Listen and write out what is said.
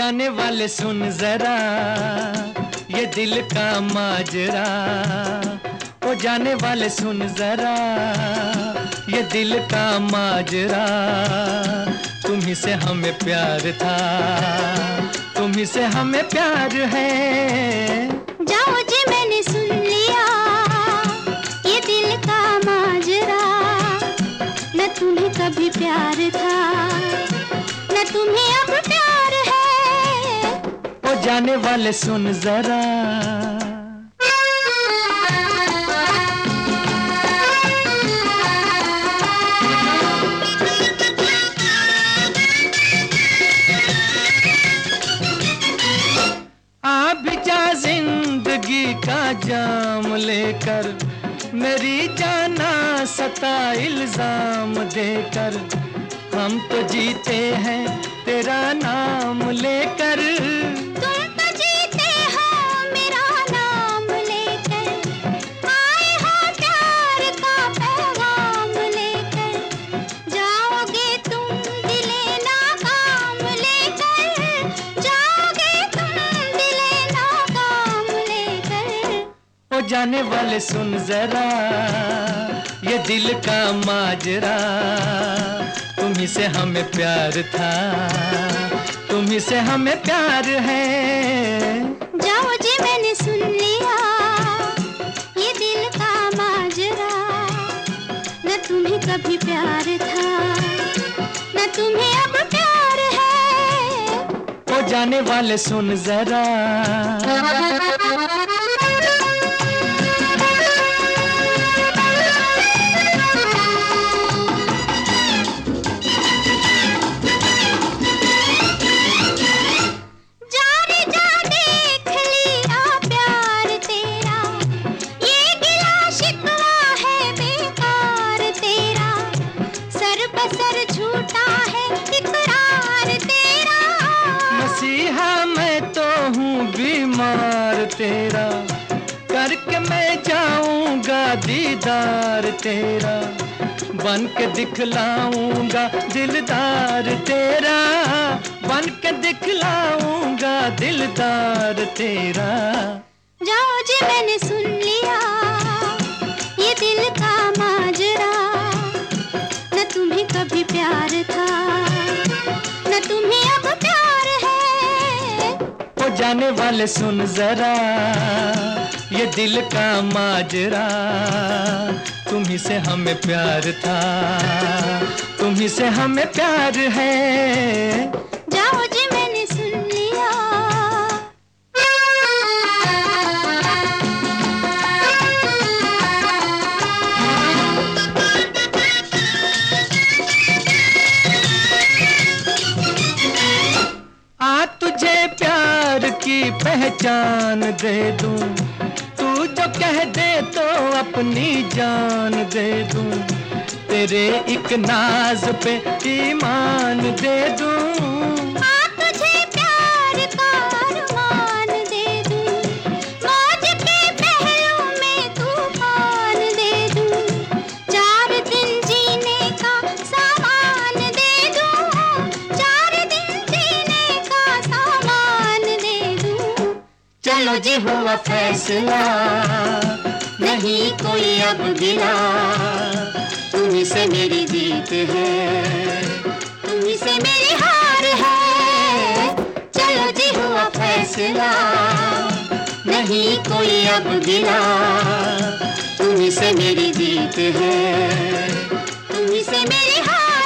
जाने वाले सुन जरा ये दिल का माजरा, ओ जाने वाले सुन जरा ये दिल का माजरा। तुम्ही से हमें प्यार था, तुम्ही से हमें प्यार है। जाओ जी मैंने सुन लिया ये दिल का माजरा, न तुम्हें कभी प्यार था न तुम्हें अब प्यार है। ओ जाने वाले सुन जरा। आ भी जा जिंदगी का जाम लेकर, मेरी जाना सता इल्जाम देकर। हम तो जीते हैं तेरा नाम लेकर, तुम तो जीते हो मेरा नाम लेकर। आए हो प्यार का पैगाम लेकर, जाओगे तुम दिले नाकाम लेकर। जाओगे तुम दिले नाकाम लेकर। ओ जाने वाले सुन जरा ये दिल का माजरा। तुम्ही से हमें प्यार था, तुम्ही से हमें प्यार है। जाओ जी मैंने सुन लिया ये दिल का माजरा, न तुम्हें कभी प्यार था न तुम्हें अब प्यार है। ओ जाने वाले सुन जरा। झूठा है इकरार तेरा, मसीहा मैं तो हूँ बीमार तेरा। करके मैं जाऊंगा दीदार तेरा, बन के दिखलाऊंगा दिलदार तेरा। बन के दिखलाऊंगा दिलदार तेरा। जाओ जी मैंने सुन लिया ये दिल का माजरा, न तुम्हें कभी प्यार था न तुम्हें अब प्यार है। ओ जाने वाले सुन जरा ये दिल का माजरा। तुम्ही से हमें प्यार था, तुम्ही से हमें प्यार है। जाओ जी मैंने सुन लिया। आ तुझे प्यार की पहचान दे दूं, तू जो कह दे तो अपनी जान दे दूं। तेरे एक नाज पे ईमान दे दूं। तुझे प्यार का अरमान दे दूं, मौज के पहलू में तूफान दे दूं। 4 दिन जीने का सामान दे दूं, 4 दिन जीने का सामान दे दूं। चलो जी हुआ फैसला, नहीं कोई अब गिला। तुम्ही से मेरी जीत है, तुम्ही से मेरी हार है। चलो जी हुआ फैसला, नहीं कोई अब गिला। तुम्ही से मेरी जीत है, तुम्ही से मेरी हार